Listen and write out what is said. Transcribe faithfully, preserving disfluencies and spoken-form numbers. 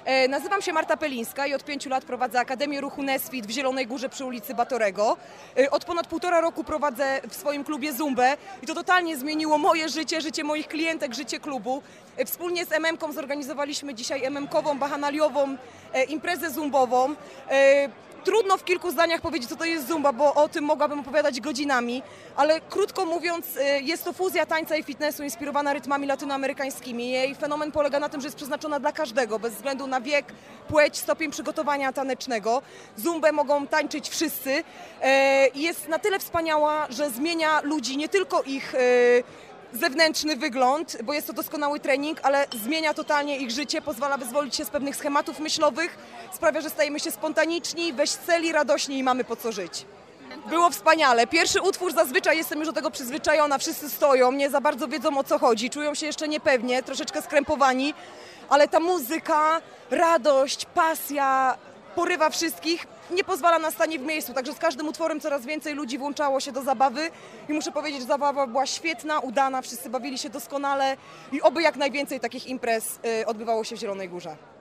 E, nazywam się Marta Pelińska i od pięciu lat prowadzę Akademię Ruchu Nesfit w Zielonej Górze przy ulicy Batorego. E, od ponad półtora roku prowadzę w swoim klubie Zumbę i to totalnie zmieniło moje życie, życie moich klientek, życie klubu. E, wspólnie z em em ką zorganizowaliśmy dzisiaj em em kową, bahanaliową e, imprezę zumbową. E, Trudno w kilku zdaniach powiedzieć, co to jest zumba, bo o tym mogłabym opowiadać godzinami, ale krótko mówiąc, jest to fuzja tańca i fitnessu inspirowana rytmami latynoamerykańskimi. Jej fenomen polega na tym, że jest przeznaczona dla każdego, bez względu na wiek, płeć, stopień przygotowania tanecznego. Zumbę mogą tańczyć wszyscy i jest na tyle wspaniała, że zmienia ludzi, nie tylko ich zewnętrzny wygląd, bo jest to doskonały trening, ale zmienia totalnie ich życie, pozwala wyzwolić się z pewnych schematów myślowych, sprawia, że stajemy się spontaniczni, weselli, radośni i mamy po co żyć. Było wspaniale. Pierwszy utwór, zazwyczaj jestem już do tego przyzwyczajona, wszyscy stoją, nie za bardzo wiedzą, o co chodzi, czują się jeszcze niepewnie, troszeczkę skrępowani, ale ta muzyka, radość, pasja porywa wszystkich, nie pozwala na stanie w miejscu, także z każdym utworem coraz więcej ludzi włączało się do zabawy i muszę powiedzieć, że zabawa była świetna, udana, wszyscy bawili się doskonale i oby jak najwięcej takich imprez odbywało się w Zielonej Górze.